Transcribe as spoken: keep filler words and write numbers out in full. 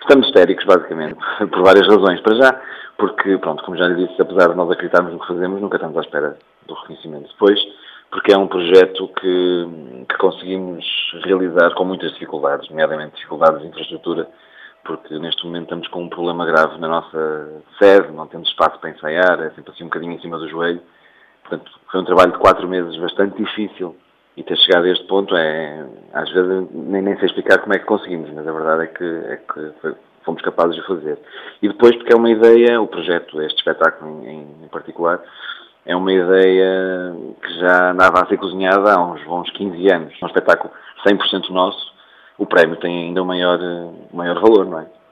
Estamos histéricos, basicamente, por várias razões. Para já, porque, pronto, como já lhe disse, apesar de nós acreditarmos no que fazemos, nunca estamos à espera do reconhecimento. Depois, porque é um projeto que, que conseguimos realizar com muitas dificuldades, nomeadamente dificuldades de infraestrutura, porque neste momento estamos com um problema grave na nossa sede, não temos espaço para ensaiar, é sempre assim um bocadinho em cima do joelho. Portanto, foi um trabalho de quatro meses bastante difícil e ter chegado a este ponto é, às vezes, nem, nem sei explicar como é que conseguimos, mas a verdade é que, é que foi, fomos capazes de fazer. E depois, porque é uma ideia, o projeto, este espetáculo em, em particular, é uma ideia que já andava a ser cozinhada há uns bons quinze anos. É um espetáculo cem por cento nosso, o prémio tem ainda um maior, maior valor, não é?